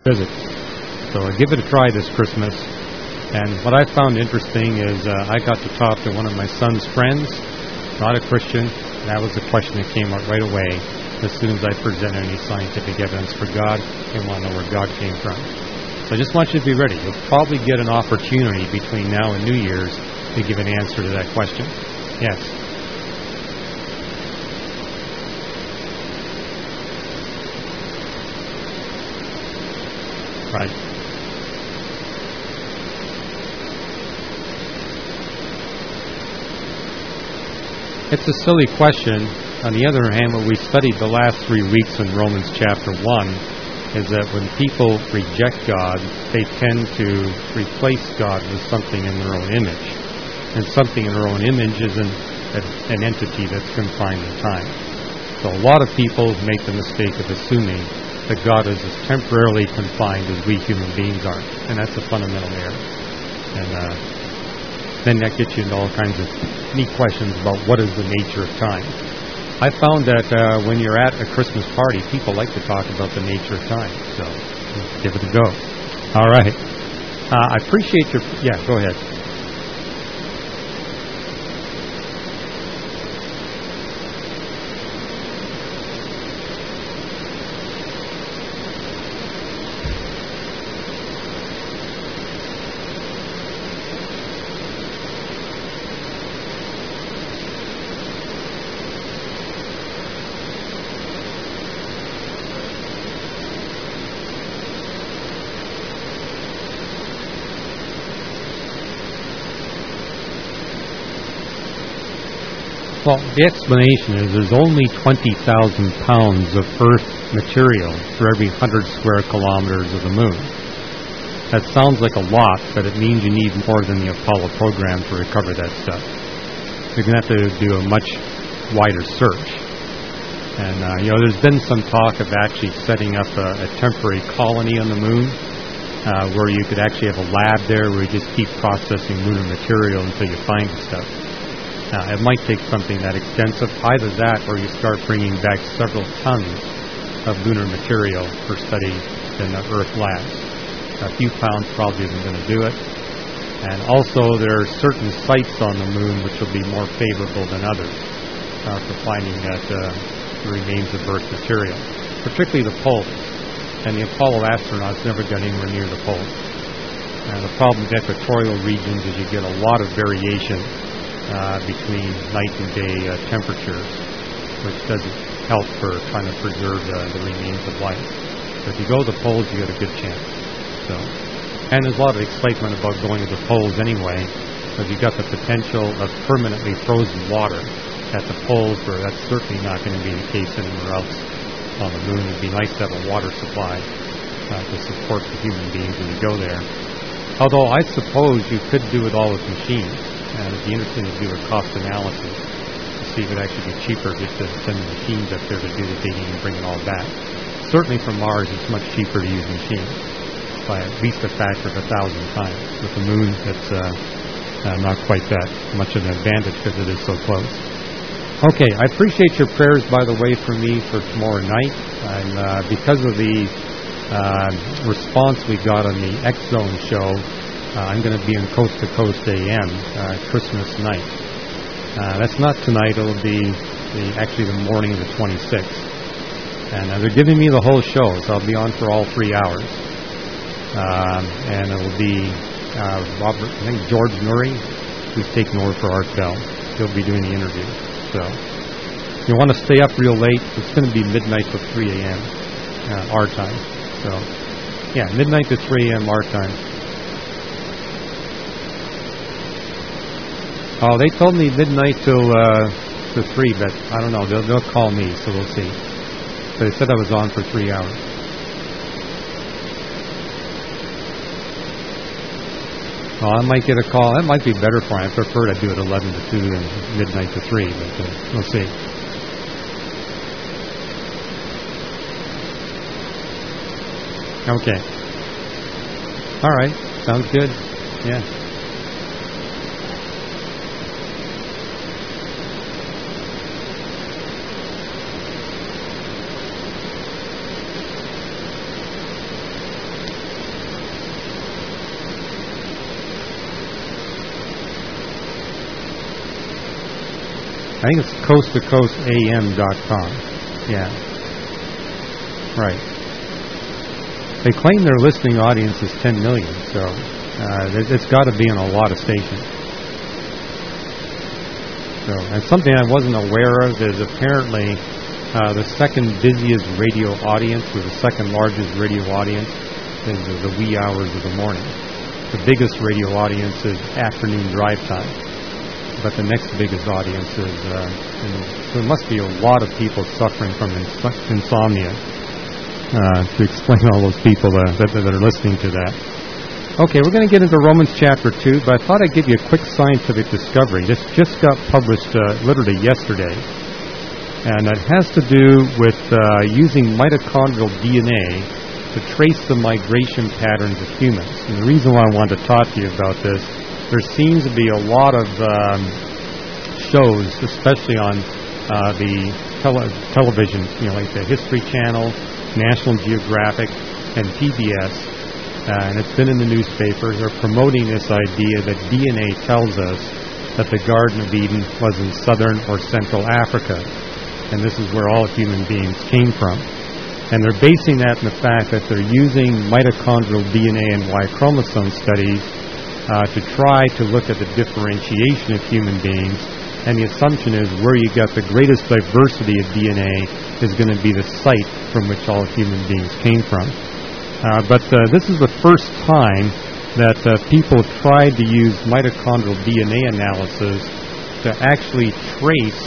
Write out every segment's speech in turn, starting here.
visit. So give it a try this Christmas. And what I found interesting is I got to talk to one of my son's friends, not a Christian. That was the question that came up right away. As soon as I presented any scientific evidence for God, they want to know where God came from. So I just want you to be ready. You'll probably get an opportunity between now and New Year's to give an answer to that question. Yes. Right. It's a silly question. On the other hand, what we studied the last 3 weeks in Romans chapter 1 is that when people reject God, they tend to replace God with something in their own image. And something in their own image isn't an entity that's confined in time. So a lot of people make the mistake of assuming that God is as temporarily confined as we human beings are. And that's a fundamental error. And then that gets you into all kinds of neat questions about what is the nature of time. I found that when you're at a Christmas party, people like to talk about the nature of time. So give it a go. All right. I appreciate your... Yeah, go ahead. Well, the explanation is there's only 20,000 pounds of Earth material for every 100 square kilometers of the Moon. That sounds like a lot, but it means you need more than the Apollo program to recover that stuff. You're going to have to do a much wider search. And, there's been some talk of actually setting up a temporary colony on the Moon where you could actually have a lab there where you just keep processing lunar material until you find stuff. It might take something that extensive, either that or you start bringing back several tons of lunar material for study in the Earth labs. A few pounds probably isn't going to do it. And also there are certain sites on the Moon which will be more favorable than others for finding that the remains of Earth material, particularly the poles. And the Apollo astronauts never got anywhere near the poles. The problem with equatorial regions is you get a lot of variation between night and day temperatures, which doesn't help for trying to preserve the remains of life. So if you go to the poles, you get a good chance. And there's a lot of excitement about going to the poles anyway, because you've got the potential of permanently frozen water at the poles, where that's certainly not going to be the case anywhere else on the Moon. It'd be nice to have a water supply to support the human beings when you go there. Although I suppose you could do it all with machines. And it'd be interesting to do a cost analysis to see if it actually be cheaper just to send machines up there to do the digging and bring it all back. Certainly from Mars, it's much cheaper to use machines by at least a factor of 1,000 times. With the Moon, it's not quite that much of an advantage because it is so close. Okay, I appreciate your prayers, by the way, for me for tomorrow night. And because of the response we got on the X Zone show, I'm going to be in Coast to Coast AM Christmas night. That's not tonight. It'll be actually the morning of the 26th. And they're giving me the whole show, so I'll be on for all 3 hours. And it will be George Nuri, who's taking over for Art Bell. He'll be doing the interview. So if you want to stay up real late, it's going to be midnight to 3 a.m. Our time. So, yeah, midnight to 3 a.m. our time. Oh, they told me midnight till 3, but I don't know. They'll call me, so we'll see. But they said I was on for 3 hours. Oh, I might get a call. That might be better for me. I prefer to do it 11 to 2 than midnight to 3, but we'll see. Okay. All right. Sounds good. Yeah. I think it's coasttocoastam.com. Yeah. Right. They claim their listening audience is 10 million, so it's got to be on a lot of stations. So, and something I wasn't aware of is apparently the second busiest radio audience, or the second largest radio audience, is the wee hours of the morning. The biggest radio audience is afternoon drive time. But the next biggest audience is, there must be a lot of people suffering from insomnia to explain all those people that are listening to that. Okay, we're going to get into Romans chapter 2, but I thought I'd give you a quick scientific discovery. This just got published literally yesterday, and it has to do with using mitochondrial DNA to trace the migration patterns of humans. And the reason why I wanted to talk to you about this, there seems to be a lot of shows, especially on the television, like the History Channel, National Geographic, and PBS, and it's been in the newspapers, are promoting this idea that DNA tells us that the Garden of Eden was in southern or central Africa, and this is where all human beings came from. And they're basing that in the fact that they're using mitochondrial DNA and Y chromosome studies to try to look at the differentiation of human beings, and the assumption is where you got the greatest diversity of DNA is going to be the site from which all human beings came from. But this is the first time that people tried to use mitochondrial DNA analysis to actually trace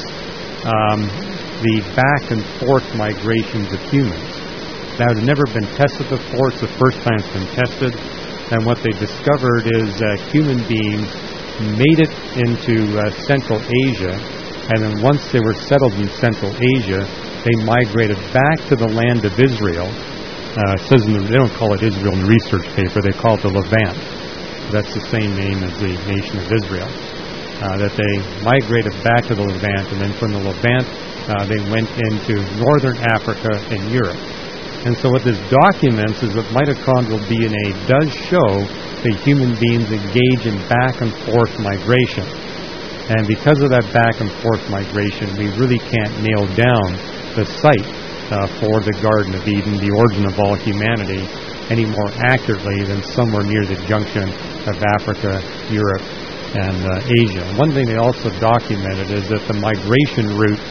the back and forth migrations of humans. That had never been tested before. It's the first time it's been tested. And what they discovered is that human beings made it into Central Asia, and then once they were settled in Central Asia, they migrated back to the land of Israel. It says they don't call it Israel in the research paper, they call it the Levant. That's the same name as the nation of Israel. That they migrated back to the Levant, and then from the Levant they went into northern Africa and Europe. And so what this documents is that mitochondrial DNA does show that human beings engage in back and forth migration. And because of that back and forth migration, we really can't nail down the site for the Garden of Eden, the origin of all humanity, any more accurately than somewhere near the junction of Africa, Europe, and Asia. One thing they also documented is that the migration route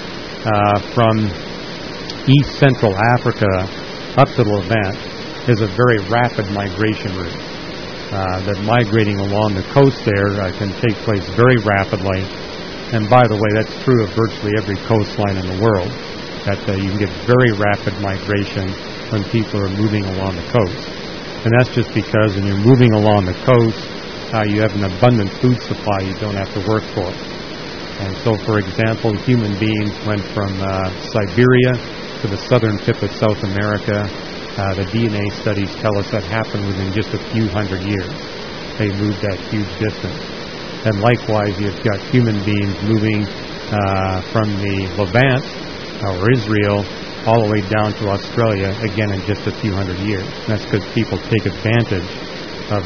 from East Central Africa up to the Levant is a very rapid migration route. That migrating along the coast there can take place very rapidly. And by the way, that's true of virtually every coastline in the world, that you can get very rapid migration when people are moving along the coast. And that's just because when you're moving along the coast, you have an abundant food supply you don't have to work for. And so, for example, human beings went from Siberia to the southern tip of South America. The DNA studies tell us that happened within just a few hundred years. They moved that huge distance. And likewise, you've got human beings moving from the Levant, or Israel, all the way down to Australia, again in just a few hundred years. And that's because people take advantage of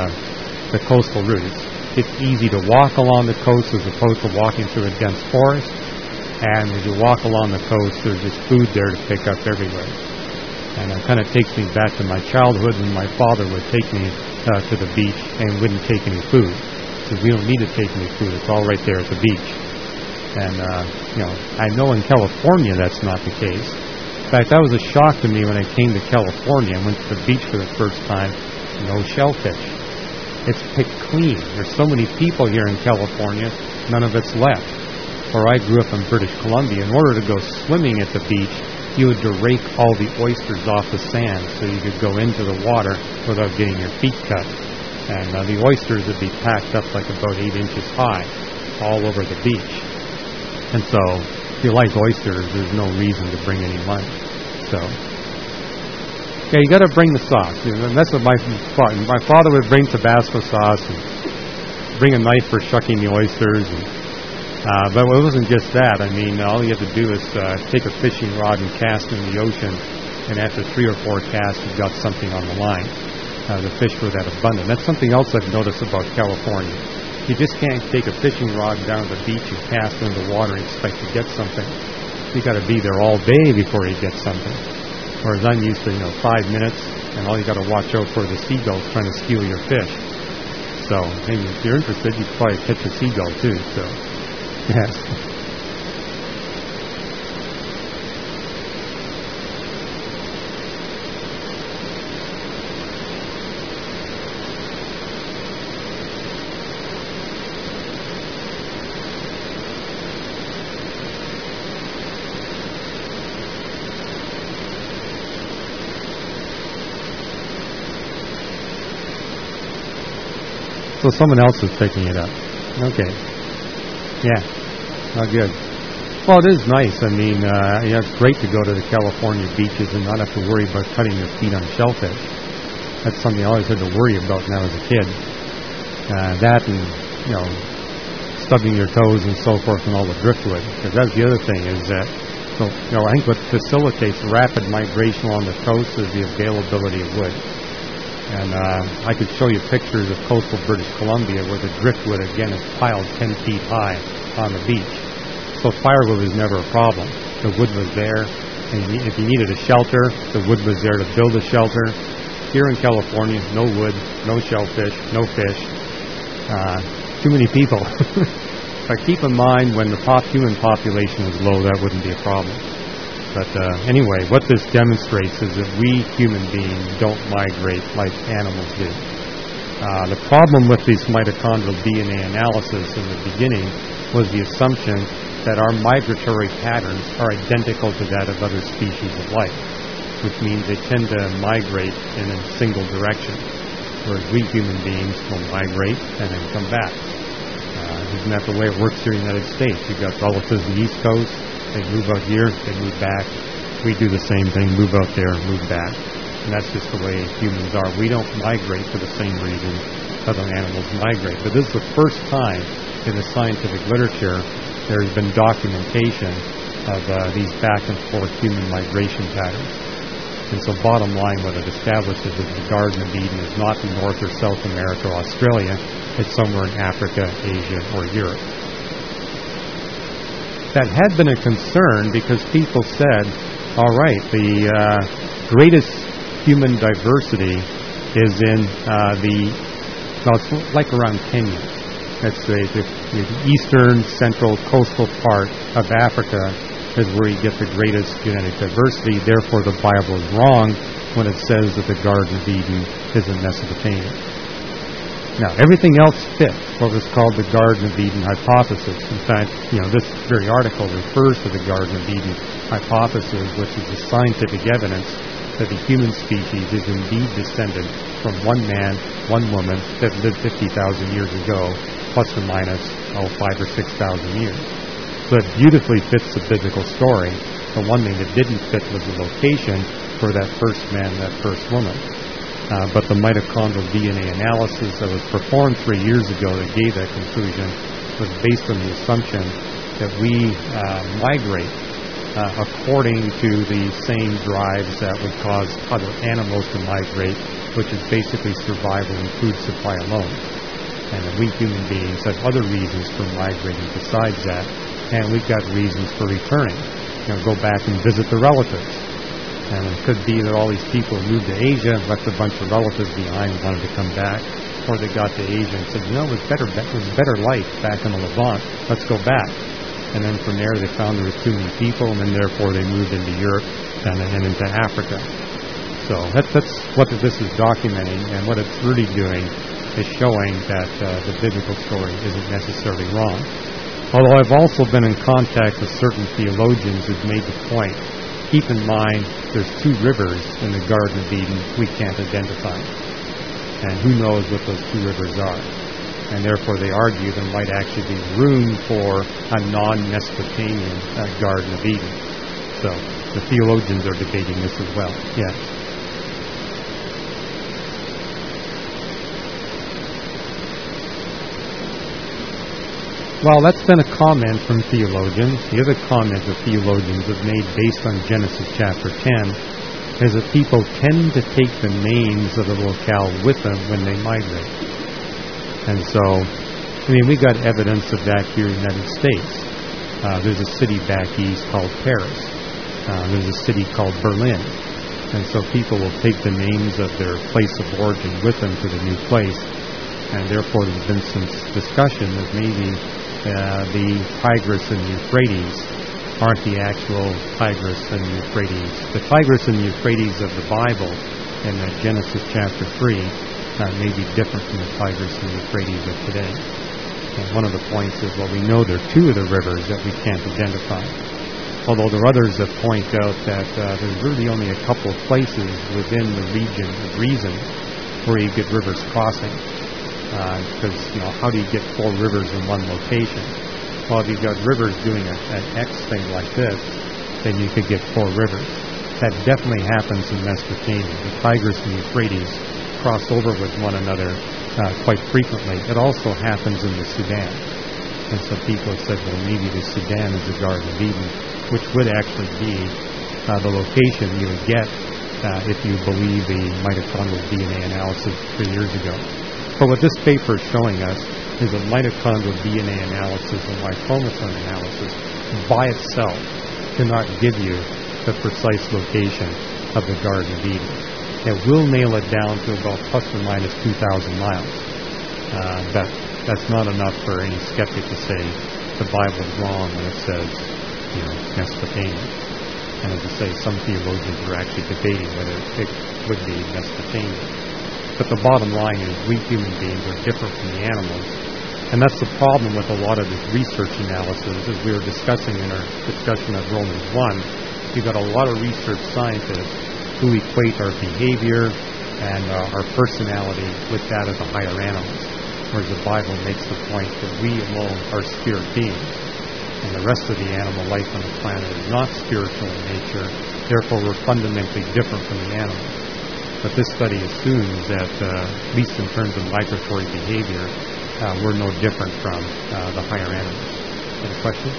the coastal route. It's easy to walk along the coast as opposed to walking through a dense forest. And as you walk along the coast, there's just food there to pick up everywhere. And it kind of takes me back to my childhood when my father would take me to the beach and wouldn't take any food. Because we don't need to take any food. It's all right there at the beach. And, I know in California that's not the case. In fact, that was a shock to me when I came to California and went to the beach for the first time. No shellfish. It's picked clean. There's so many people here in California, none of it's left. Or I grew up in British Columbia. In order to go swimming at the beach, you had to rake all the oysters off the sand so you could go into the water without getting your feet cut. And the oysters would be packed up like about 8 inches high all over the beach. And so, if you like oysters, there's no reason to bring any lunch. So, yeah, you got to bring the sauce. And that's what my father would bring Tabasco sauce and bring a knife for shucking the oysters. But it wasn't just that. I mean, all you have to do is take a fishing rod and cast in the ocean, and after 3 or 4 casts, you've got something on the line. The fish were that abundant. That's something else I've noticed about California. You just can't take a fishing rod down to the beach and cast it in the water and expect to get something. You got to be there all day before you get something. Whereas I'm used to 5 minutes, and all you got to watch out for the seagulls trying to steal your fish. So maybe if you're interested, you could probably catch a seagull too. So yes. So someone else is picking it up. Okay. Yeah. Oh, good. Well, it is nice. I mean, it's great to go to the California beaches and not have to worry about cutting your feet on shellfish. That's something I always had to worry about when I was a kid. That and, stubbing your toes and so forth and all the driftwood. Because that's the other thing is that, I think what facilitates rapid migration along the coast is the availability of wood. And I could show you pictures of coastal British Columbia where the driftwood, again, is piled 10 feet high on the beach. So firewood was never a problem. The wood was there. And if you needed a shelter, the wood was there to build a shelter. Here in California, no wood, no shellfish, no fish. Too many people. But keep in mind, when the human population was low, that wouldn't be a problem. But anyway, what this demonstrates is that we human beings don't migrate like animals do. The problem with these mitochondrial DNA analysis in the beginning was the assumption that our migratory patterns are identical to that of other species of life, which means they tend to migrate in a single direction, whereas we human beings will migrate and then come back. Isn't that the way it works here in the United States? You've got relatives on the East Coast. They move out here, they move back. We do the same thing, move out there, move back. And that's just the way humans are. We don't migrate for the same reason other animals migrate. But this is the first time in the scientific literature there's been documentation of these back and forth human migration patterns. And so bottom line, what it establishes is the Garden of Eden is not in North or South America or Australia. It's somewhere in Africa, Asia, or Europe. That had been a concern because people said, all right, the greatest human diversity is in it's like around Kenya. That's the eastern, central, coastal part of Africa is where you get the greatest genetic diversity. Therefore, the Bible is wrong when it says that the Garden of Eden is in Mesopotamia. Now, everything else fit what was called the Garden of Eden hypothesis. In fact, this very article refers to the Garden of Eden hypothesis, which is the scientific evidence that the human species is indeed descended from one man, one woman that lived 50,000 years ago, plus or minus 5,000 or 6,000 years. So it beautifully fits the biblical story. The one thing that didn't fit was the location for that first man, that first woman. But the mitochondrial DNA analysis that was performed 3 years ago that gave that conclusion was based on the assumption that we migrate according to the same drives that would cause other animals to migrate, which is basically survival and food supply alone. And that we human beings have other reasons for migrating besides that, and we've got reasons for returning. Go back and visit the relatives. And it could be that all these people moved to Asia, left a bunch of relatives behind, wanted to come back, or they got to Asia and said, it was better life back in the Levant. Let's go back. And then from there they found there was too many people, and then therefore they moved into Europe and into Africa. So that's what this is documenting, and what it's really doing is showing that the biblical story isn't necessarily wrong. Although I've also been in contact with certain theologians who've made the point, keep in mind there's 2 rivers in the Garden of Eden we can't identify. And who knows what those 2 rivers are. And therefore they argue there might actually be room for a non-Mesopotamian Garden of Eden. So the theologians are debating this as well. Yeah. Well, that's been a comment from theologians. The other comment that theologians have made based on Genesis chapter 10 is that people tend to take the names of the locale with them when they migrate. And so I mean, we got evidence of that here in the United States. There's a city back east called Paris. There's a city called Berlin. And so people will take the names of their place of origin with them to the new place. And therefore there's been some discussion that maybe the Tigris and the Euphrates aren't the actual Tigris and Euphrates. The Tigris and Euphrates of the Bible in Genesis chapter 3 may be different from the Tigris and Euphrates of today. And one of the points is, well, we know there are two of the rivers that we can't identify. Although there are others that point out that there's really only a couple of places within the region of reason where you get rivers crossing. Because, how do you get four rivers in one location? Well, if you've got rivers doing an X thing like this, then you could get four rivers. That definitely happens in Mesopotamia. The Tigris and Euphrates cross over with one another quite frequently. It also happens in the Sudan. And so people have said, well, maybe the Sudan is the Garden of Eden, which would actually be the location you would get if you believe the mitochondrial DNA analysis 3 years ago. But what this paper is showing us is that mitochondrial DNA analysis and Y chromosome analysis by itself cannot give you the precise location of the Garden of Eden. It will nail it down to about plus or minus 2,000 miles. That's not enough for any skeptic to say the Bible is wrong when it says, Mesopotamia. And as I say, some theologians are actually debating whether it would be Mesopotamia. But the bottom line is we human beings are different from the animals. And that's the problem with a lot of this research analysis. As we were discussing in our discussion of Romans 1, you've got a lot of research scientists who equate our behavior and our personality with that of the higher animals. Whereas the Bible makes the point that we alone are spirit beings. And the rest of the animal life on the planet is not spiritual in nature. Therefore, we're fundamentally different from the animals. But this study assumes that, at least in terms of migratory behavior, we're no different from the higher animals. Any questions?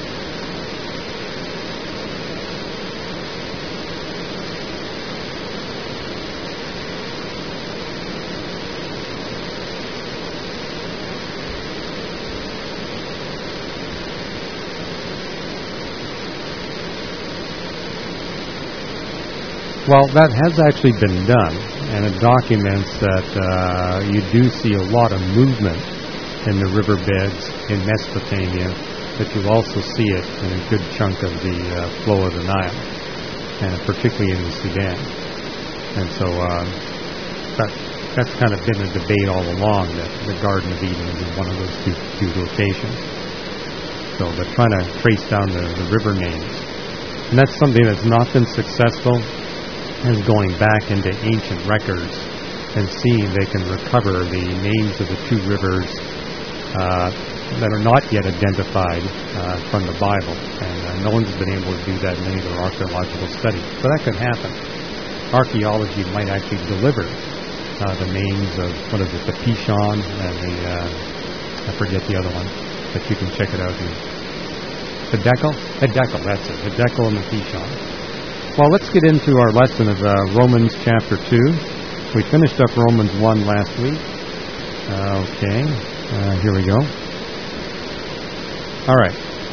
Well, that has actually been done, and it documents that you do see a lot of movement in the riverbeds in Mesopotamia, but you also see it in a good chunk of the flow of the Nile, and particularly in the Sudan. And so that's kind of been a debate all along, that the Garden of Eden is in one of those two locations. So they're trying to trace down the river names. And that's something that's not been successful, is going back into ancient records and seeing they can recover the names of the two rivers that are not yet identified from the Bible. And no one's been able to do that in any of their archaeological studies. So that could happen. Archaeology might actually deliver the names of, the Pishon and I forget the other one, but you can check it out here. Hiddekel, that's it. Hiddekel and the Pishon. Well, let's get into our lesson of Romans chapter 2. We finished up Romans 1 last week. Okay, here we go. All right.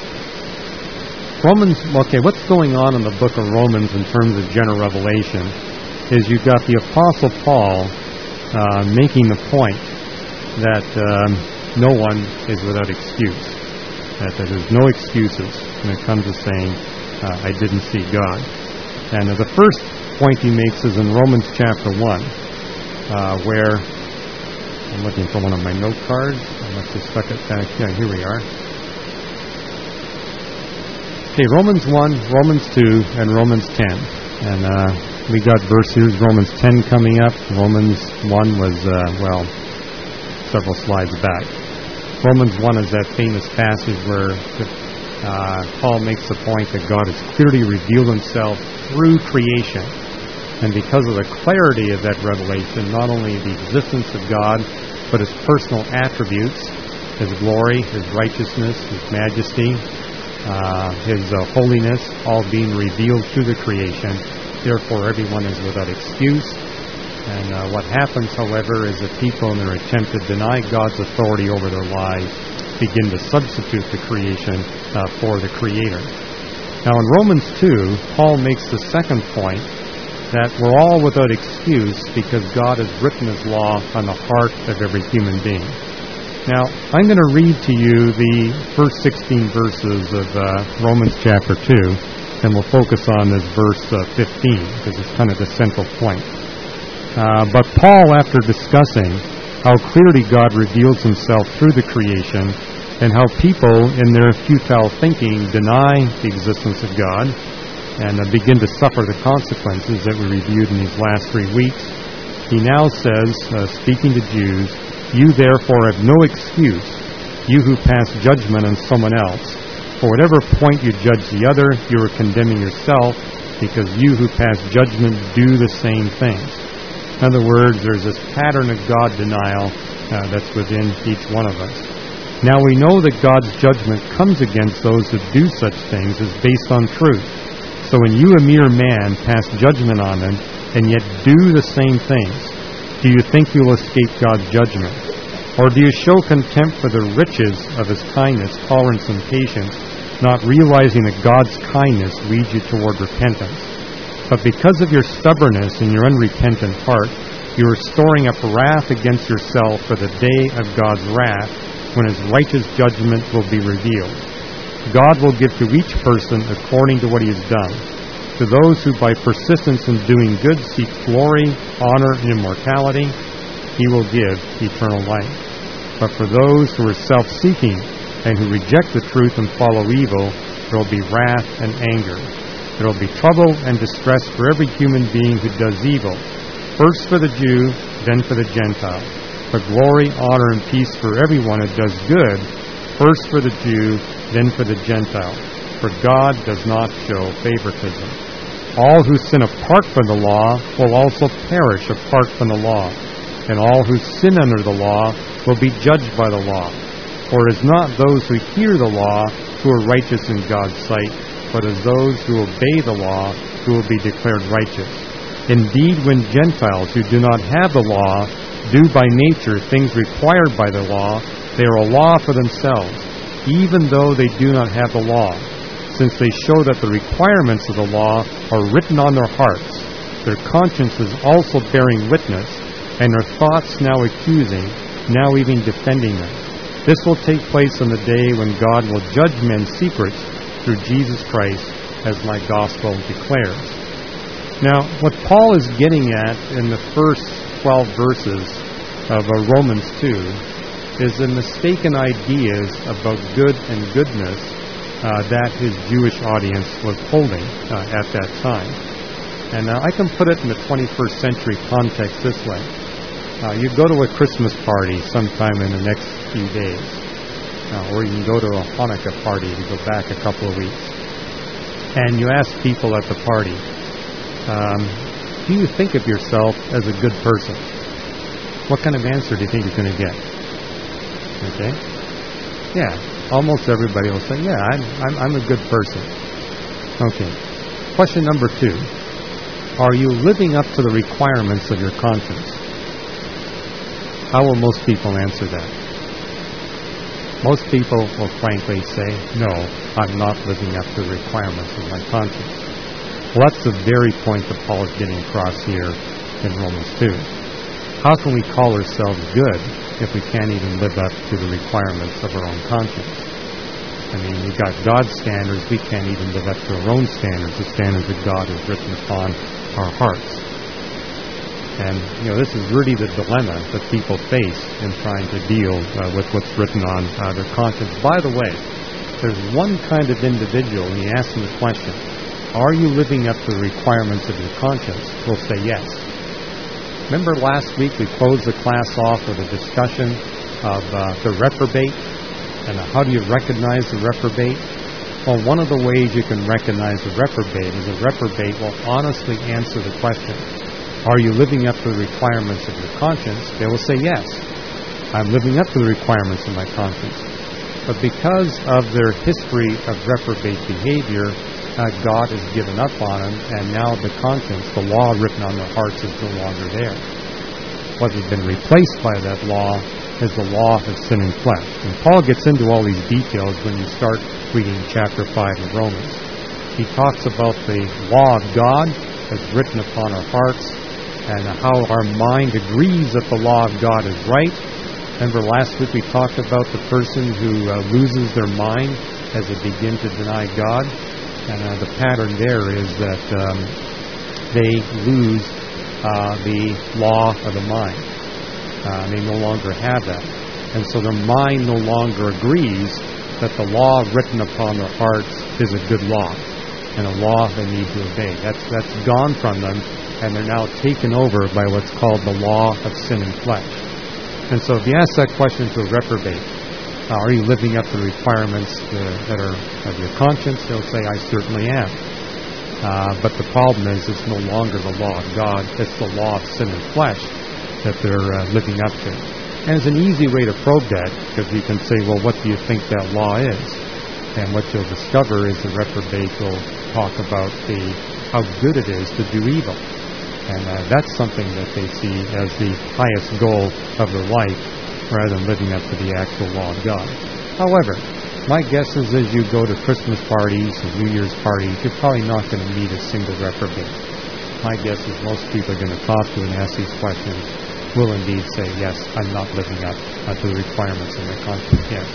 What's going on in the book of Romans in terms of general revelation is you've got the Apostle Paul making the point that no one is without excuse, that there's no excuses when it comes to saying, I didn't see God. And the first point he makes is in Romans chapter 1, where I'm looking for one of my note cards. I must have stuck it back. Yeah, here we are. Okay, Romans 1, Romans 2, and Romans 10. And we got here's Romans 10 coming up. Romans 1 was, several slides back. Romans 1 is that famous passage where Paul makes the point that God has clearly revealed himself through creation. And because of the clarity of that revelation, not only the existence of God, but his personal attributes, his glory, his righteousness, his majesty, his holiness, all being revealed through the creation. Therefore, everyone is without excuse. And what happens, however, is that people, in their attempt to deny God's authority over their lives, begin to substitute the creation for the Creator. Now, in Romans 2, Paul makes the second point, that we're all without excuse because God has written His law on the heart of every human being. Now, I'm going to read to you the first 16 verses of Romans chapter 2, and we'll focus on this verse 15, because it's kind of the central point. But Paul, after discussing how clearly God reveals Himself through the creation, and how people, in their futile thinking, deny the existence of God, and begin to suffer the consequences that we reviewed in these last 3 weeks, he now says, speaking to Jews, "You therefore have no excuse, you who pass judgment on someone else. For whatever point you judge the other, you are condemning yourself, because you who pass judgment do the same things." In other words, there's this pattern of God denial that's within each one of us. Now we know that God's judgment comes against those who do such things is based on truth. So when you, a mere man, pass judgment on them, and yet do the same things, do you think you will escape God's judgment? Or do you show contempt for the riches of His kindness, tolerance, and patience, not realizing that God's kindness leads you toward repentance? But because of your stubbornness and your unrepentant heart, you are storing up wrath against yourself for the day of God's wrath, when His righteous judgment will be revealed. God will give to each person according to what he has done. To those who by persistence in doing good seek glory, honor, and immortality, He will give eternal life. But for those who are self-seeking and who reject the truth and follow evil, there will be wrath and anger. There will be trouble and distress for every human being who does evil, first for the Jew, then for the Gentile. But glory, honor, and peace for everyone who does good, first for the Jew, then for the Gentile. For God does not show favoritism. All who sin apart from the law will also perish apart from the law, and all who sin under the law will be judged by the law. For it is not those who hear the law who are righteous in God's sight, but as those who obey the law who will be declared righteous. Indeed, when Gentiles who do not have the law do by nature things required by the law, they are a law for themselves, even though they do not have the law, since they show that the requirements of the law are written on their hearts, their consciences also bearing witness, and their thoughts now accusing, now even defending them. This will take place on the day when God will judge men's secrets through Jesus Christ, as my gospel declares. Now, what Paul is getting at in the first 12 verses of Romans 2 is the mistaken ideas about good and goodness that his Jewish audience was holding at that time. And I can put it in the 21st century context this way. You go to a Christmas party sometime in the next few days, or you can go to a Hanukkah party to go back a couple of weeks. And you ask people at the party, do you think of yourself as a good person? What kind of answer do you think you're going to get? Okay? Yeah, almost everybody will say, yeah, I'm a good person. Okay. Question number 2. Are you living up to the requirements of your conscience? How will most people answer that? Most people will frankly say, no, I'm not living up to the requirements of my conscience. Well, that's the very point that Paul is getting across here in Romans 2. How can we call ourselves good if we can't even live up to the requirements of our own conscience? I mean, we've got God's standards, we can't even live up to our own standards, the standards that God has written upon our hearts. And, this is really the dilemma that people face in trying to deal with what's written on their conscience. By the way, there's one kind of individual, and you ask them the question, are you living up to the requirements of your conscience? Will say yes. Remember last week we closed the class off with a discussion of the reprobate, and how do you recognize the reprobate? Well, one of the ways you can recognize the reprobate is a reprobate will honestly answer the question, are you living up to the requirements of your conscience? They will say, yes, I'm living up to the requirements of my conscience. But because of their history of reprobate behavior, God has given up on them, and now the conscience, the law written on their hearts, is no longer there. What has been replaced by that law is the law of sin and flesh. And Paul gets into all these details when you start reading chapter 5 of Romans. He talks about the law of God as written upon our hearts, and how our mind agrees that the law of God is right. Remember last week we talked about the person who loses their mind as they begin to deny God. And the pattern there is that they lose the law of the mind. They no longer have that. And so their mind no longer agrees that the law written upon their hearts is a good law and a law they need to obey. That's gone from them, and they're now taken over by what's called the law of sin and flesh. And so if you ask that question to a reprobate, are you living up to the requirements that are of your conscience? They'll say, I certainly am. But the problem is it's no longer the law of God. It's the law of sin and flesh that they're living up to. And it's an easy way to probe that, because you can say, well, what do you think that law is? And what you'll discover is the reprobate will talk about how good it is to do evil. And that's something that they see as the highest goal of their life, rather than living up to the actual law of God. However, my guess is as you go to Christmas parties and New Year's parties, you're probably not going to meet a single reprobate. My guess is most people are going to talk to and ask these questions will indeed say, yes, I'm not living up to the requirements of my conscience. Yes.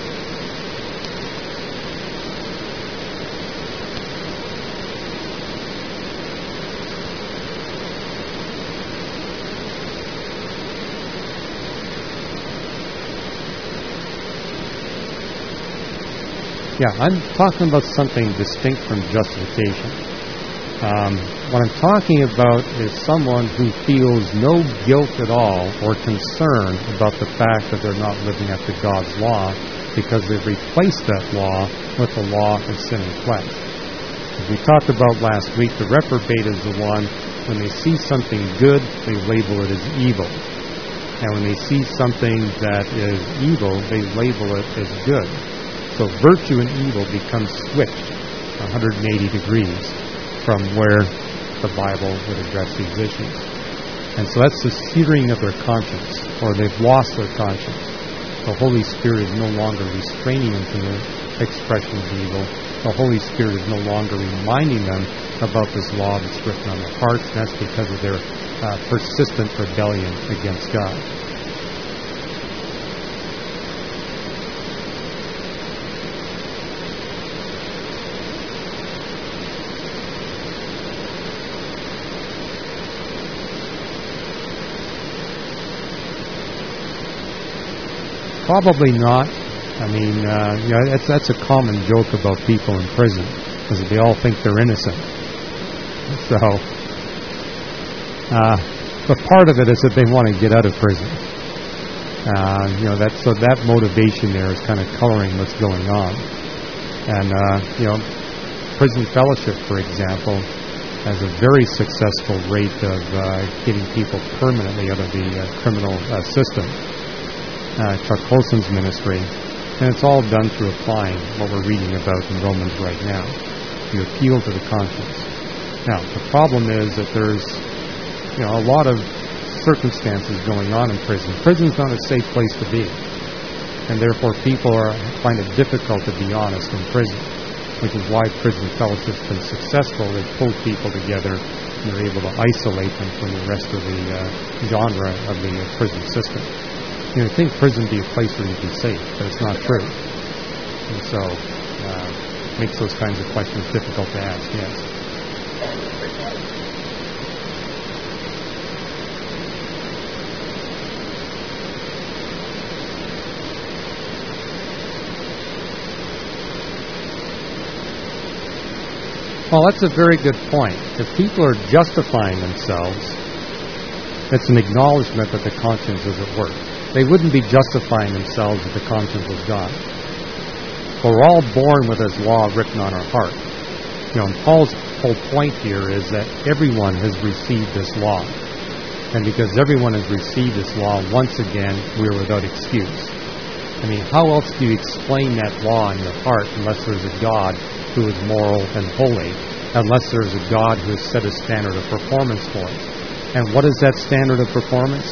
Yeah, I'm talking about something distinct from justification. What I'm talking about is someone who feels no guilt at all or concern about the fact that they're not living up to God's law, because they've replaced that law with the law of sin and flesh. As we talked about last week, the reprobate is the one, when they see something good, they label it as evil. And when they see something that is evil, they label it as good. So virtue and evil become switched 180 degrees from where the Bible would address these issues. And so that's the searing of their conscience, or they've lost their conscience. The Holy Spirit is no longer restraining them from the expression of evil. The Holy Spirit is no longer reminding them about this law that's written on their hearts, and that's because of their persistent rebellion against God. Probably not. I mean, that's a common joke about people in prison, because they all think they're innocent. So, but part of it is that they want to get out of prison. That motivation there is kind of coloring what's going on. And Prison Fellowship, for example, has a very successful rate of getting people permanently out of the criminal system. Chuck Colson's ministry, and it's all done through applying what we're reading about in Romans right now. You appeal to the conscience. Now, the problem is that there's a lot of circumstances going on in prison. Prison's not a safe place to be, and therefore people find it difficult to be honest in prison, which is why Prison Fellowship's been successful. They pull people together, and they're able to isolate them from the rest of the genre of the prison system. You think prison be a place where you'd be safe, but it's not true. And so, it makes those kinds of questions difficult to ask, yes. Well, that's a very good point. If people are justifying themselves, it's an acknowledgement that the conscience is at work. They wouldn't be justifying themselves if the conscience was gone. We're all born with His law written on our heart. And Paul's whole point here is that everyone has received this law. And because everyone has received this law, once again, we're without excuse. I mean, how else do you explain that law in your heart unless there's a God who is moral and holy, unless there is a God who has set a standard of performance for us. And what is that standard of performance?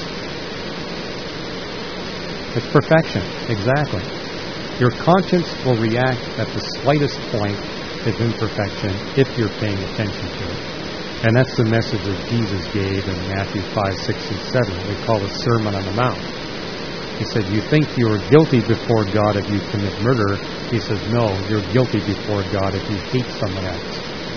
It's perfection, exactly. Your conscience will react at the slightest point of imperfection if you're paying attention to it. And that's the message that Jesus gave in Matthew 5, 6, and 7, what we call the Sermon on the Mount. He said, you think you are guilty before God if you commit murder. He says, no, you're guilty before God if you hate someone else.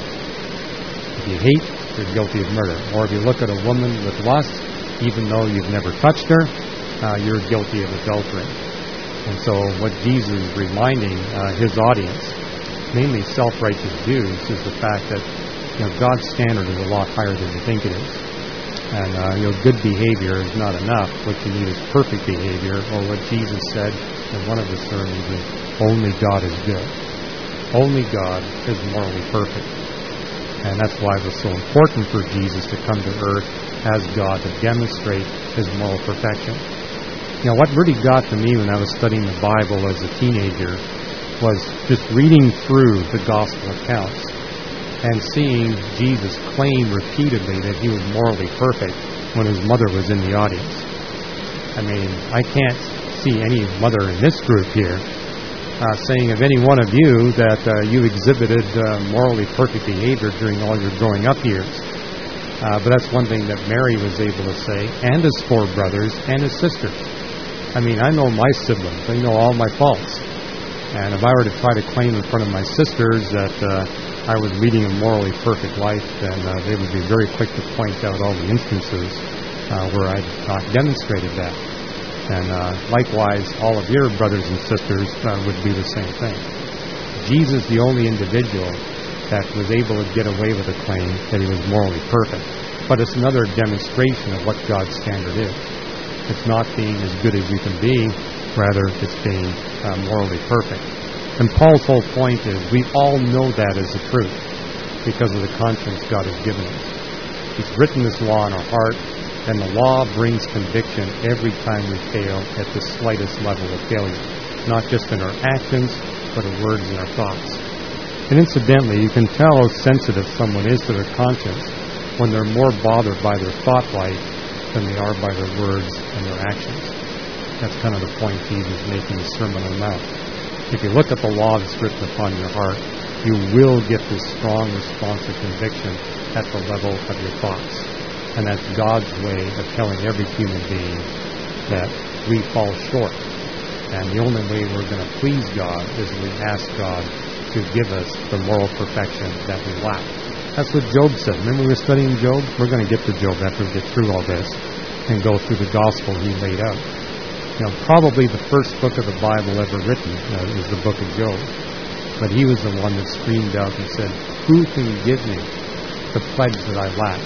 If you hate, you're guilty of murder. Or if you look at a woman with lust, even though you've never touched her, you're guilty of adultery. And so what Jesus is reminding his audience, mainly self-righteous Jews, is the fact that God's standard is a lot higher than you think it is. And good behavior is not enough. What you need is perfect behavior, or what Jesus said in one of the sermons is, only God is good. Only God is morally perfect. And that's why it was so important for Jesus to come to earth as God to demonstrate his moral perfection. What really got to me when I was studying the Bible as a teenager was just reading through the gospel accounts and seeing Jesus claim repeatedly that he was morally perfect when his mother was in the audience. I mean, I can't see any mother in this group here saying of any one of you that you exhibited morally perfect behavior during all your growing up years. But that's one thing that Mary was able to say, and his 4 brothers and his sisters. I mean, I know my siblings. I know all my faults. And if I were to try to claim in front of my sisters that I was leading a morally perfect life, then they would be very quick to point out all the instances where I've not demonstrated that. And likewise, all of your brothers and sisters would do the same thing. Jesus, the only individual that was able to get away with a claim that he was morally perfect. But it's another demonstration of what God's standard is. It's not being as good as you can be, rather it's being morally perfect. And Paul's whole point is we all know that as the truth because of the conscience God has given us. He's written this law in our heart, and the law brings conviction every time we fail at the slightest level of failure, not just in our actions, but our words and our thoughts. And incidentally, you can tell how sensitive someone is to their conscience when they're more bothered by their thought life than they are by their words and their actions. That's kind of the point Jesus is making in the Sermon on the Mount. If you look at the law that's written upon your heart, you will get this strong response of conviction at the level of your thoughts. And that's God's way of telling every human being that we fall short. And the only way we're going to please God is we ask God to give us the moral perfection that we lack. That's what Job said. Remember we were studying Job? We're going to get to Job after we get through all this and go through the gospel he laid out. Probably the first book of the Bible ever written is the book of Job. But he was the one that screamed out and said, who can give me the pledge that I lack?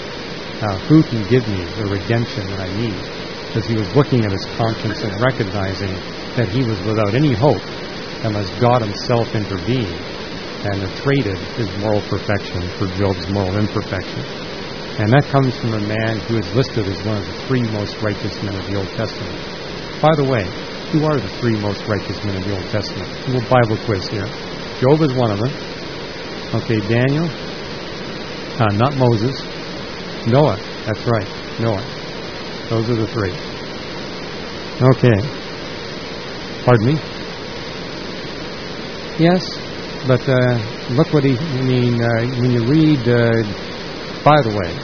Who can give me the redemption that I need? Because he was looking at his conscience and recognizing that he was without any hope unless God himself intervened and traded his moral perfection for Job's moral imperfection. And that comes from a man who is listed as one of the 3 most righteous men of the Old Testament. By the way, who are the 3 most righteous men of the Old Testament? A little Bible quiz here. Job is one of them. Okay, Daniel. Not Moses. Noah. That's right, Noah. Those are the 3. Okay. Pardon me? Yes, but look what when you read, by the way,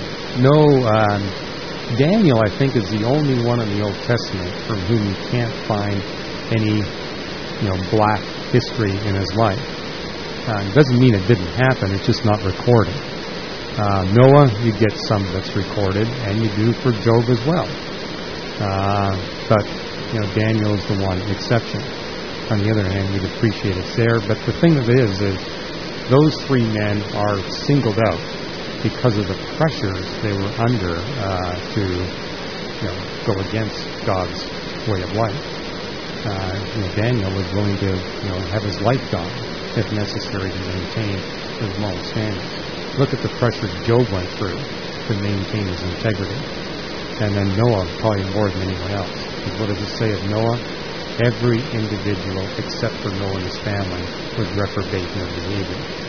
Daniel, I think, is the only one in the Old Testament from whom you can't find any, black history in his life. It doesn't mean it didn't happen, it's just not recorded. Noah, you get some that's recorded, and you do for Job as well. But Daniel is the one exception. On the other hand, you'd appreciate it's there. But the thing of it is those 3 men are singled out because of the pressures they were under to go against God's way of life. Daniel was willing to have his life gone if necessary to maintain his moral standards. Look at the pressure Job went through to maintain his integrity. And then Noah, probably more than anyone else. Because what does it say of Noah? Every individual except for Noah and his family was reprobate in their behavior.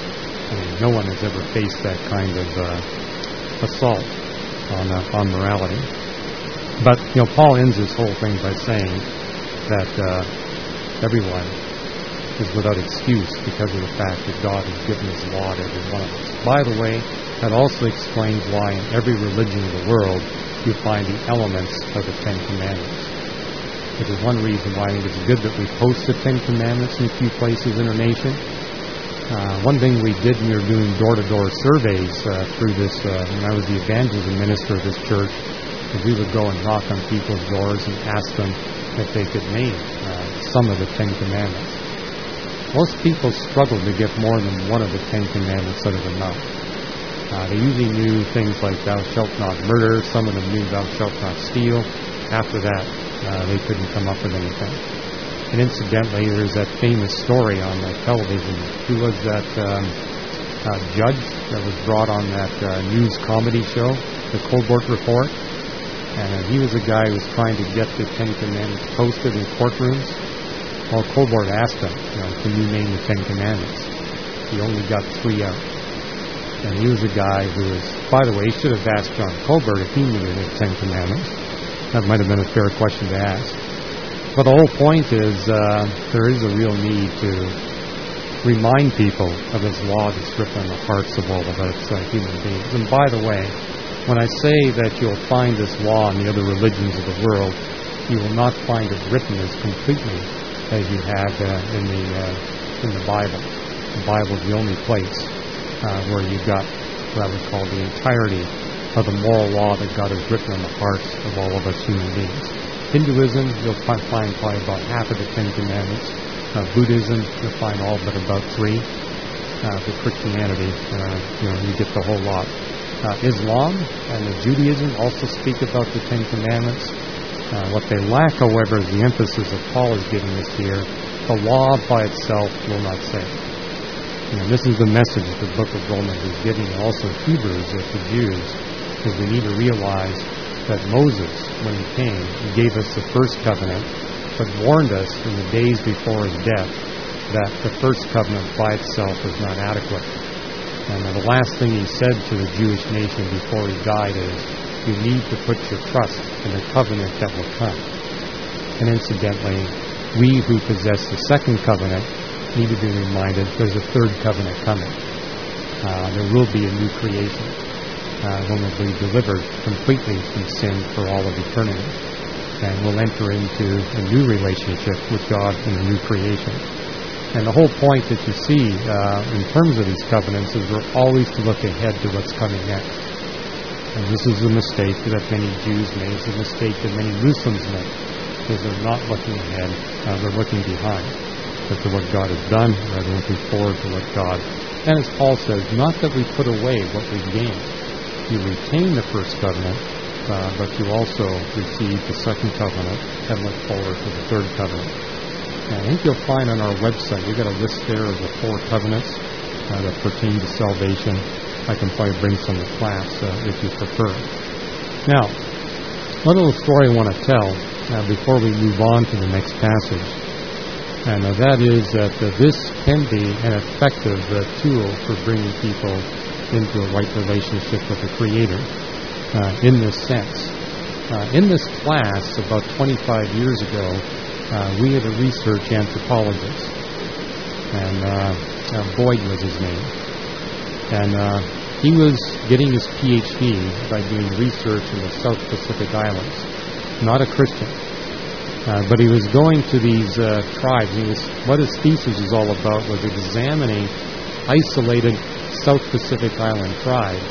I mean, no one has ever faced that kind of assault on morality. But, Paul ends his whole thing by saying that everyone is without excuse because of the fact that God has given His law to every one of us. By the way, that also explains why in every religion of the world you find the elements of the Ten Commandments. Which is one reason why I think it's good that we post the Ten Commandments in a few places in our nation. One thing we did when we were doing door-to-door surveys through this, when I was the evangelism minister of this church, is we would go and knock on people's doors and ask them if they could name some of the Ten Commandments. Most people struggle to get more than one of the Ten Commandments out of their mouth. They usually knew things like thou shalt not murder. Some of them knew thou shalt not steal. After that, they couldn't come up with anything. And incidentally, there's that famous story on the television. Who was that judge that was brought on that news comedy show, the Colbert Report? And he was a guy who was trying to get the Ten Commandments posted in courtrooms. Well, Colbert asked him, can you name the Ten Commandments? He only got 3 out. And he was a guy who was, by the way, he should have asked John Colbert if he knew the Ten Commandments. That might have been a fair question to ask. But the whole point is there is a real need to remind people of His law that's written in the hearts of all of us human beings. And by the way, when I say that you'll find this law in the other religions of the world, you will not find it written as completely as you have in the Bible. The Bible is the only place where you've got what I would call the entirety of the moral law that God has written on the hearts of all of us human beings. Hinduism, you'll find probably about half of the Ten Commandments. Buddhism, you'll find all but about 3. For Christianity, you get the whole lot. Islam and the Judaism also speak about the Ten Commandments. What they lack, however, is the emphasis that Paul is giving us here. The law by itself will not save. This is the message the book of Romans is giving, and also Hebrews to Jews, is we need to realize that Moses, when he came, he gave us the first covenant, but warned us in the days before his death that the first covenant by itself is not adequate. And the last thing he said to the Jewish nation before he died is, you need to put your trust in the covenant that will come. And incidentally, we who possess the second covenant need to be reminded there's a third covenant coming. There will be a new creation. One will be delivered completely from sin for all of eternity. And we'll enter into a new relationship with God in the new creation. And the whole point that you see in terms of these covenants is we're always to look ahead to what's coming next. And this is a mistake that many Jews make. It's a mistake that many Muslims make. Because they're not looking ahead, they're looking behind. But to what God has done, rather than looking forward to what God. And as Paul says, not that we put away what we've gained. You retain the first covenant, but you also receive the second covenant and look forward to the third covenant. And I think you'll find on our website, we've got a list there of the 4 covenants that pertain to salvation. I can probably bring some to class if you prefer. Now, one little story I want to tell before we move on to the next passage. And that is that this can be an effective tool for bringing people into a right relationship with the Creator in this sense. In this class, about 25 years ago, we had a research anthropologist, and Boyd was his name. And he was getting his PhD by doing research in the South Pacific Islands. Not a Christian. But he was going to these tribes. What his thesis was all about was examining isolated South Pacific Island tribes,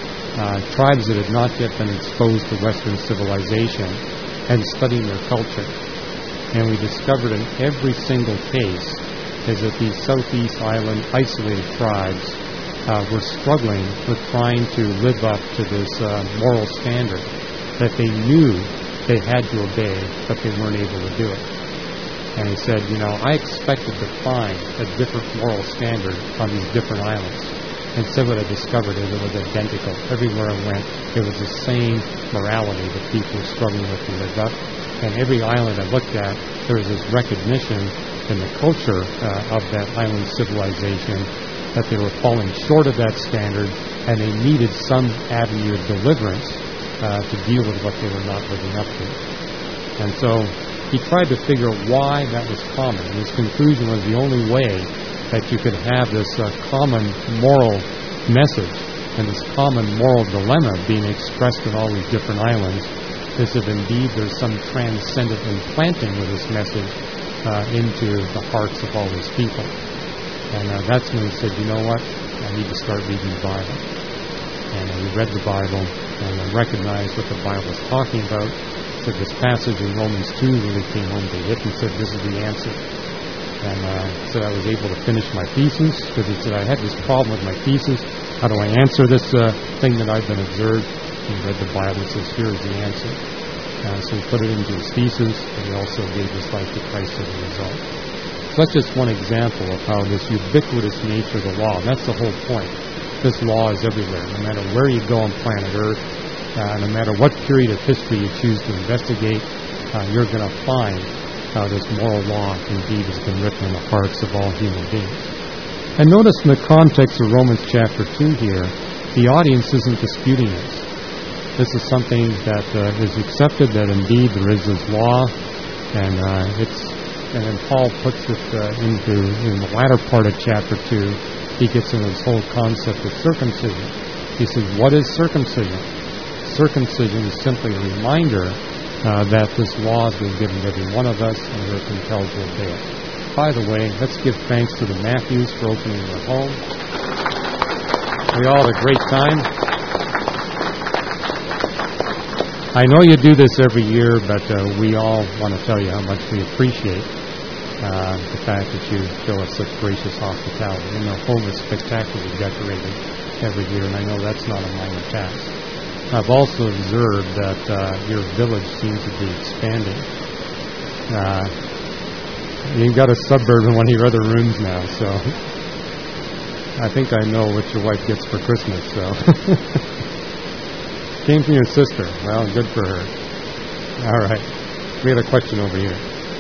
tribes that had not yet been exposed to Western civilization, and studying their culture. And we discovered in every single case is that these Southeast Island isolated tribes were struggling with trying to live up to this moral standard that they knew they had to obey, but they weren't able to do it. And he said, I expected to find a different moral standard on these different islands. Instead, what I discovered is it was identical. Everywhere I went, it was the same morality that people were struggling with to live up. And every island I looked at, there was this recognition in the culture of that island civilization that they were falling short of that standard, and they needed some avenue of deliverance to deal with what they were not living up to. And so he tried to figure why that was common. And his conclusion was the only way that you could have this common moral message and this common moral dilemma being expressed in all these different islands is if indeed there's some transcendent implanting of this message into the hearts of all these people. And that's when he said, you know what, I need to start reading the Bible. And he read the Bible and recognized what the Bible was talking about. Said this passage in Romans 2 really came home to hit and said, this is the answer. And so I was able to finish my thesis, because he said, I had this problem with my thesis. How do I answer this thing that I've been observed? He read the Bible and says, here's the answer. So he put it into his thesis, and he also gave his life to Christ as a result. So that's just one example of how this ubiquitous nature of the law, that's the whole point. This law is everywhere. No matter where you go on planet Earth, no matter what period of history you choose to investigate, you're going to find how this moral law indeed has been written in the hearts of all human beings. And notice in the context of Romans chapter 2 here, the audience isn't disputing this. This is something that is accepted, that indeed there is this law, and then Paul puts it in the latter part of chapter 2, he gets into this whole concept of circumcision. He says, what is circumcision? Circumcision is simply a reminder that this law has been given to every one of us, and we're compelled to obey it. By the way, let's give thanks to the Matthews for opening their home. We all had a great time. I know you do this every year, but we all want to tell you how much we appreciate the fact that you show us such gracious hospitality. And our home is spectacularly decorated every year, and I know that's not a minor task. I've also observed that your village seems to be expanding. You've got a suburb in one of your other rooms now, so I think I know what your wife gets for Christmas. So came from your sister. Well, good for her. All right. We had a question over here.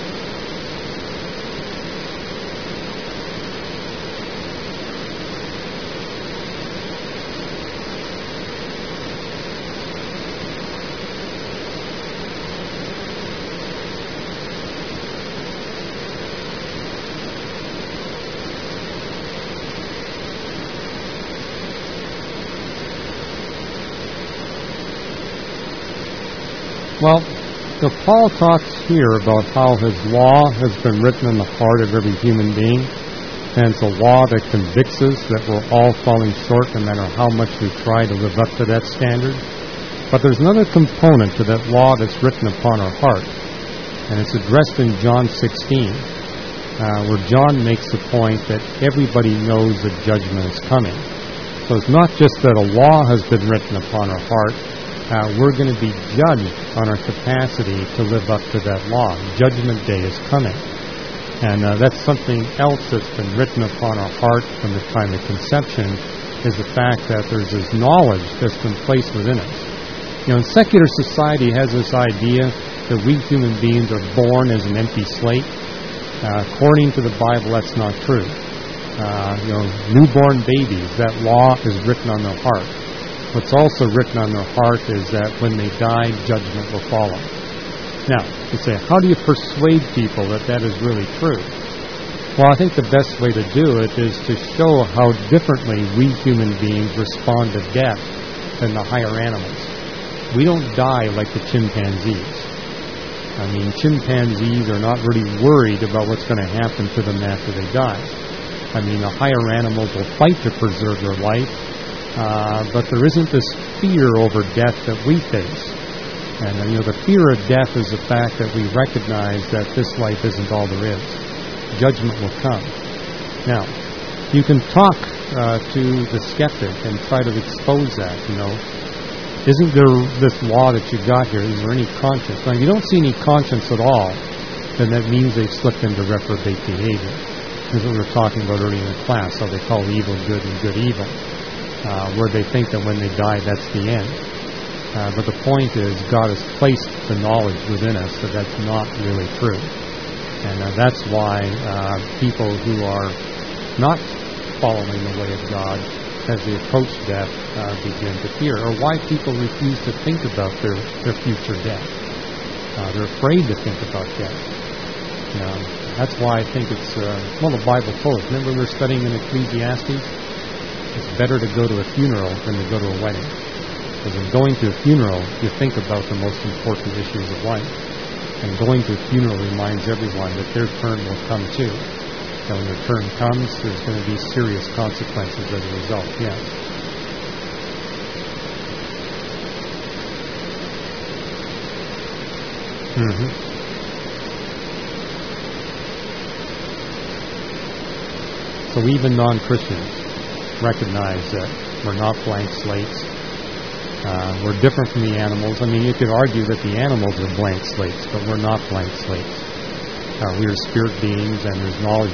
Well, Paul talks here about how his law has been written in the heart of every human being, and it's a law that convicts us that we're all falling short no matter how much we try to live up to that standard. But there's another component to that law that's written upon our heart, and it's addressed in John 16, where John makes the point that everybody knows that judgment is coming. So it's not just that a law has been written upon our heart, we're going to be judged on our capacity to live up to that law. Judgment Day is coming. And that's something else that's been written upon our heart from the time of conception, is the fact that there's this knowledge that's been placed within us. You know, secular society has this idea that we human beings are born as an empty slate. According to the Bible, that's not true. Newborn babies, that law is written on their heart. What's also written on their heart is that when they die, judgment will follow. Now, you say, how do you persuade people that that is really true? Well, I think the best way to do it is to show how differently we human beings respond to death than the higher animals. We don't die like the chimpanzees. I mean, chimpanzees are not really worried about what's going to happen to them after they die. I mean, the higher animals will fight to preserve their life, but there isn't this fear over death that we face. And, the fear of death is the fact that we recognize that this life isn't all there is. Judgment will come. Now, you can talk to the skeptic and try to expose that, Isn't there this law that you got here? Is there any conscience? Now, if you don't see any conscience at all, then that means they've slipped into reprobate behavior. This is what we were talking about earlier in the class, how they call evil good and good evil. Where they think that when they die, that's the end. But the point is, God has placed the knowledge within us that that's not really true. And that's why people who are not following the way of God as they approach death begin to fear, or why people refuse to think about their future death. They're afraid to think about death. That's why I think it's, the Bible told us. Remember we were studying in Ecclesiastes? It's better to go to a funeral than to go to a wedding. Because in going to a funeral, you think about the most important issues of life. And going to a funeral reminds everyone that their turn will come too. And when their turn comes, there's going to be serious consequences as a result, yes. So even non-Christians recognize that we're not blank slates. We're different from the animals. I mean, you could argue that the animals are blank slates, but we're not blank slates. We are spirit beings, and there's knowledge.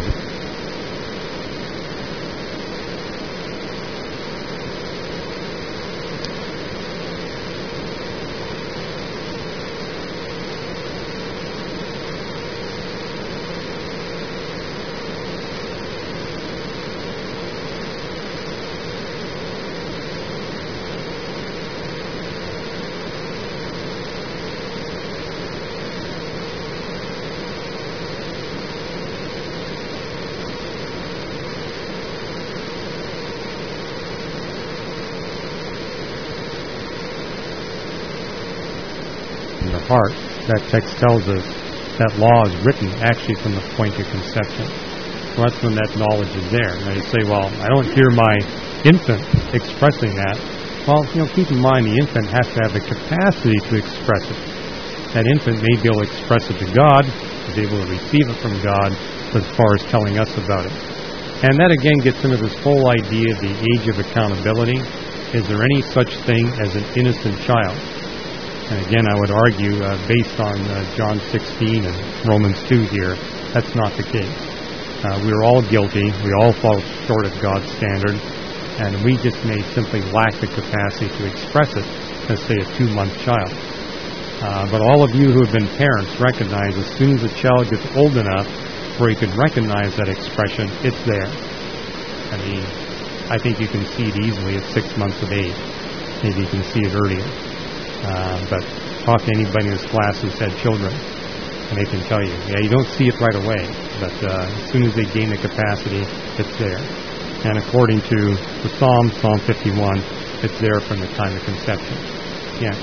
Heart. That text tells us that law is written actually from the point of conception. So that's when that knowledge is there. And you say, well, I don't hear my infant expressing that. Well, keep in mind the infant has to have the capacity to express it. That infant may be able to express it to God, is able to receive it from God, as far as telling us about it. And that again gets into this whole idea of the age of accountability. Is there any such thing as an innocent child? And again, I would argue, based on John 16 and Romans 2 here, that's not the case. We're all guilty. We all fall short of God's standard. And we just may simply lack the capacity to express it as, say, a 2-month child. But all of you who have been parents recognize as soon as a child gets old enough where you can recognize that expression, it's there. I think you can see it easily at 6 months of age. Maybe you can see it earlier. But talk to anybody in this class who's had children, and they can tell you, you don't see it right away, but as soon as they gain the capacity, it's there. And according to the Psalm 51, it's there from the time of conception. Yeah.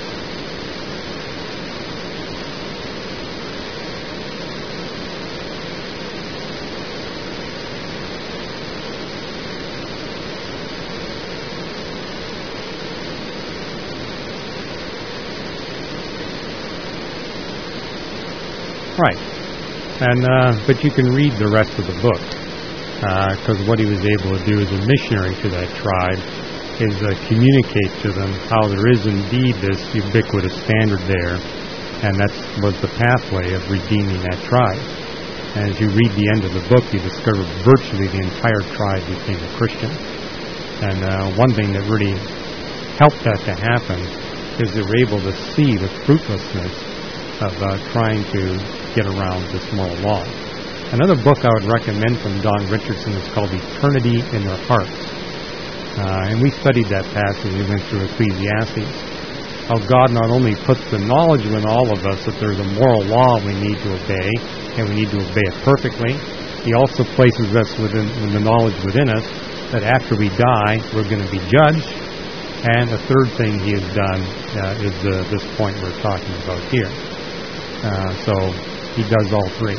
Right. And but you can read the rest of the book, because what he was able to do as a missionary to that tribe is communicate to them how there is indeed this ubiquitous standard there, and that was the pathway of redeeming that tribe. And as you read the end of the book, you discover virtually the entire tribe became a Christian. And one thing that really helped that to happen is they were able to see the fruitlessness of trying to get around this moral law. Another book I would recommend from Don Richardson is called Eternity in Their Hearts. And we studied that passage. We went through Ecclesiastes. How God not only puts the knowledge within all of us that there's a moral law we need to obey, and we need to obey it perfectly, He also places us within the knowledge within us that after we die, we're going to be judged. And the third thing He has done is this point we're talking about here. So He does all three.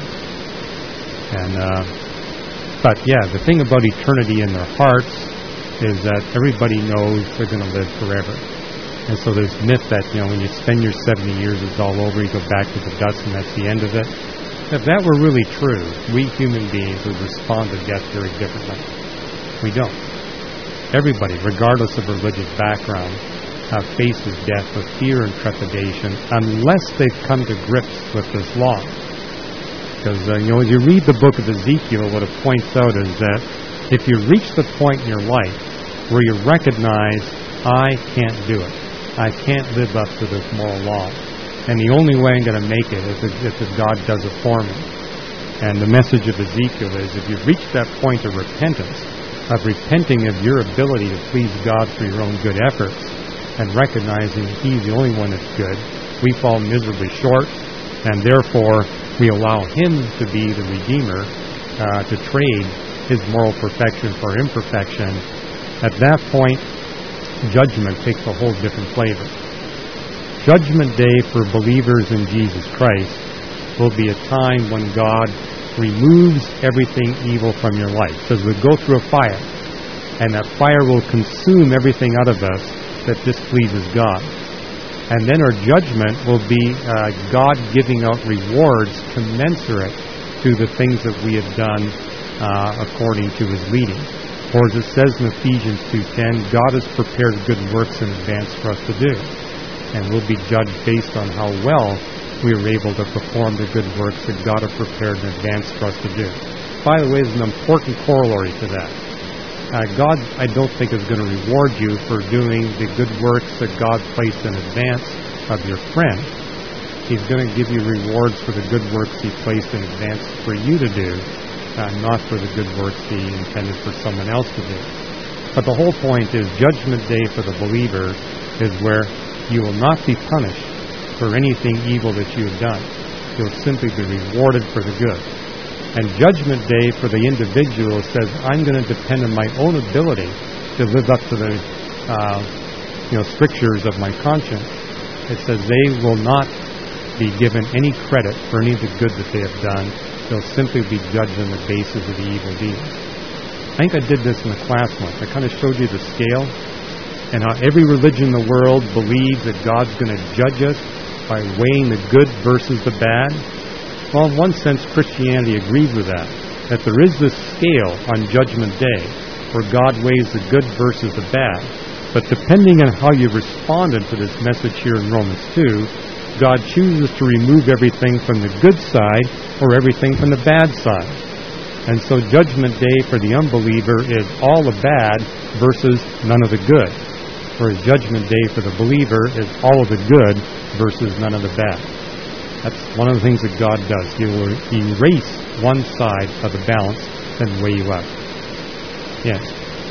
And but the thing about eternity in their hearts is that everybody knows they're going to live forever. And so there's myth that when you spend your 70 years, it's all over. You go back to the dust, and that's the end of it. If that were really true, we human beings would respond to death very differently. We don't. Everybody, regardless of religious background, faces death with fear and trepidation unless they've come to grips with this law. Because, as you read the book of Ezekiel, what it points out is that if you reach the point in your life where you recognize, I can't do it. I can't live up to this moral law. And the only way I'm going to make it is if God does it for me. And the message of Ezekiel is if you reach that point of repentance, of repenting of your ability to please God through your own good efforts and recognizing that He's the only one that's good. We fall miserably short, and therefore we allow Him to be the Redeemer, to trade His moral perfection for imperfection. At that point, judgment takes a whole different flavor. Judgment Day for believers in Jesus Christ will be a time when God removes everything evil from your life. It says we go through a fire, and that fire will consume everything out of us that displeases God. And then our judgment will be God giving out rewards commensurate to the things that we have done according to His leading. Or as it says in Ephesians 2:10, God has prepared good works in advance for us to do. And we'll be judged based on how well we are able to perform the good works that God has prepared in advance for us to do. By the way, there's an important corollary to that. God, I don't think, is going to reward you for doing the good works that God placed in advance of your friend. He's going to give you rewards for the good works He placed in advance for you to do, not for the good works He intended for someone else to do. But the whole point is Judgment Day for the believer is where you will not be punished for anything evil that you have done. You'll simply be rewarded for the good. And Judgment Day for the individual says, I'm going to depend on my own ability to live up to the strictures of my conscience. It says they will not be given any credit for any of the good that they have done. They'll simply be judged on the basis of the evil deeds. I think I did this in the class once. I kind of showed you the scale and how every religion in the world believes that God's going to judge us by weighing the good versus the bad. Well, in one sense, Christianity agrees with that there is this scale on Judgment Day where God weighs the good versus the bad. But depending on how you responded to this message here in Romans 2, God chooses to remove everything from the good side or everything from the bad side. And so Judgment Day for the unbeliever is all the bad versus none of the good. Whereas Judgment Day for the believer is all of the good versus none of the bad. That's one of the things that God does. He will erase one side of the balance and weigh you up. Yes.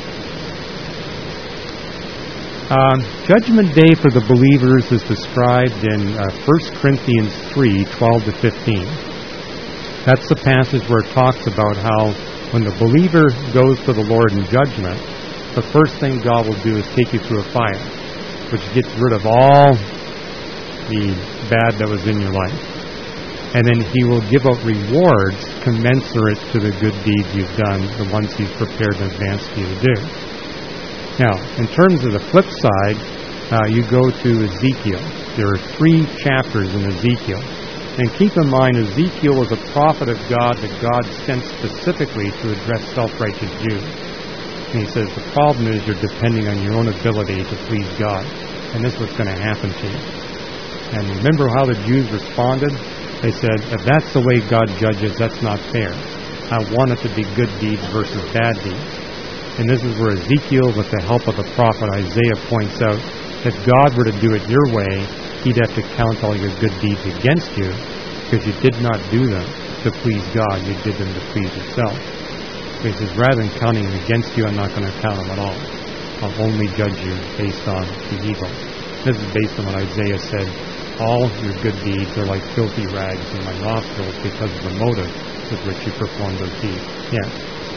Judgment Day for the believers is described in 1 Corinthians 3:12 to 15. That's the passage where it talks about how when the believer goes to the Lord in judgment, the first thing God will do is take you through a fire, which gets rid of all the bad that was in your life. And then He will give out rewards commensurate to the good deeds you've done, the ones He's prepared in advance for you to do. Now, in terms of the flip side, you go to Ezekiel. There are 3 chapters in Ezekiel. And keep in mind, Ezekiel was a prophet of God that God sent specifically to address self-righteous Jews. And he says, the problem is you're depending on your own ability to please God. And this is what's going to happen to you. And remember how the Jews responded? They said, if that's the way God judges, that's not fair. I want it to be good deeds versus bad deeds. And this is where Ezekiel, with the help of the prophet Isaiah, points out that if God were to do it your way, He'd have to count all your good deeds against you because you did not do them to please God. You did them to please yourself. So He says, rather than counting them against you, I'm not going to count them at all. I'll only judge you based on the evil. This is based on what Isaiah said. All your good deeds are like filthy rags in my nostrils because of the motive with which you perform those deeds. Yes.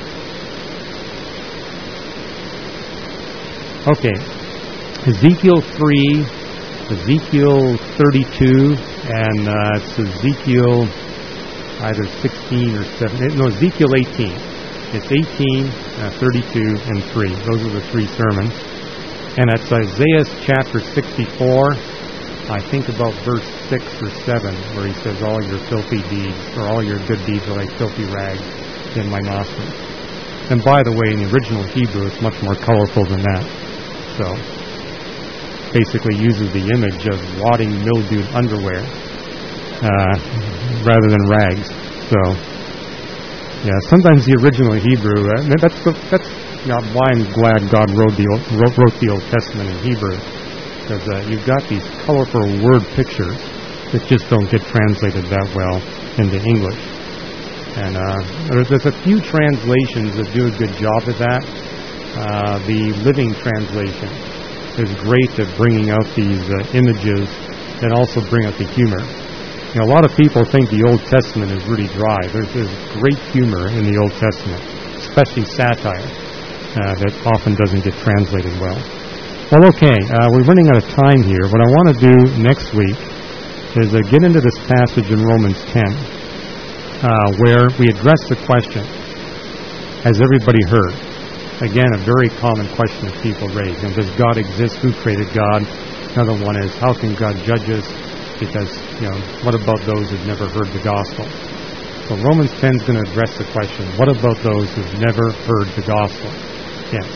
Okay. Ezekiel 3, Ezekiel 32, and it's Ezekiel either 16 or 17. No, Ezekiel 18. It's 18, 32, and 3. Those are the 3 sermons. And it's Isaiah chapter 64. I think about verse 6 or 7, where he says, all your filthy deeds, or all your good deeds are like filthy rags in my nostrils. And by the way, in the original Hebrew, it's much more colorful than that. So, basically uses the image of rotting, mildewed underwear rather than rags. So, yeah, sometimes the original Hebrew, that's why I'm glad God wrote the Old Testament in Hebrew. Because you've got these colorful word pictures that just don't get translated that well into English. And there's a few translations that do a good job of that. The Living Translation is great at bringing out these images and also bring out the humor. You know, a lot of people think the Old Testament is really dry. There's great humor in the Old Testament, especially satire, that often doesn't get translated well. Well, okay, we're running out of time here. What I want to do next week is get into this passage in Romans 10, where we address the question, has everybody heard? Again, a very common question that people raise. And does God exist? Who created God? Another one is, how can God judge us? Because, what about those who've never heard the gospel? So Romans 10 is going to address the question, what about those who've never heard the gospel? Yes.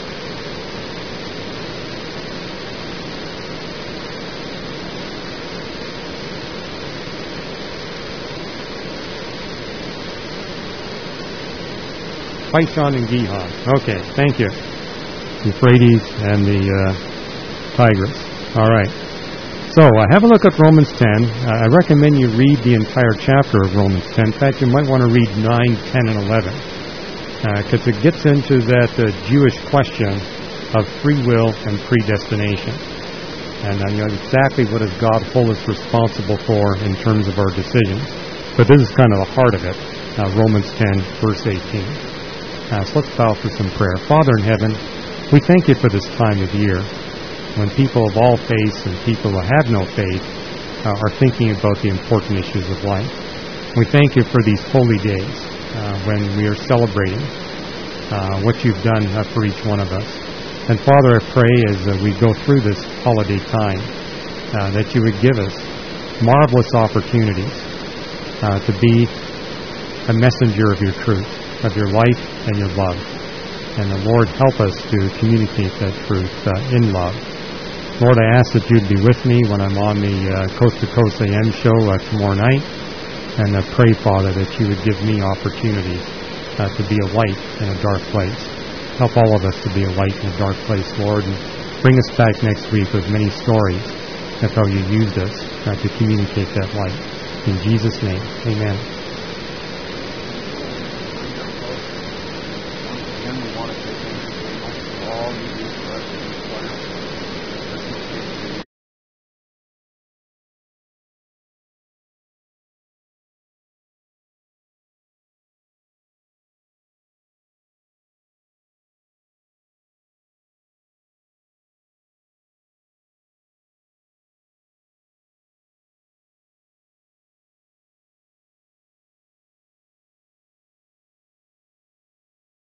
Pishon and Gihon. Okay, thank you. Euphrates and the Tigris. All right. So, have a look at Romans 10. I recommend you read the entire chapter of Romans 10. In fact, you might want to read 9, 10, and 11. Because it gets into that Jewish question of free will and predestination. And exactly what does God hold us responsible for in terms of our decisions. But this is kind of the heart of it. Romans 10, verse 18. So let's bow for some prayer. Father in heaven, we thank you for this time of year when people of all faiths and people who have no faith are thinking about the important issues of life. We thank you for these holy days when we are celebrating what you've done for each one of us. And Father, I pray as we go through this holiday time that you would give us marvelous opportunities to be a messenger of your truth, of your life and your love. And the Lord, help us to communicate that truth in love. Lord, I ask that you'd be with me when I'm on the Coast to Coast AM show tomorrow night. And I pray, Father, that you would give me opportunities to be a light in a dark place. Help all of us to be a light in a dark place, Lord. And bring us back next week with many stories of how you used us to communicate that light. In Jesus' name, amen.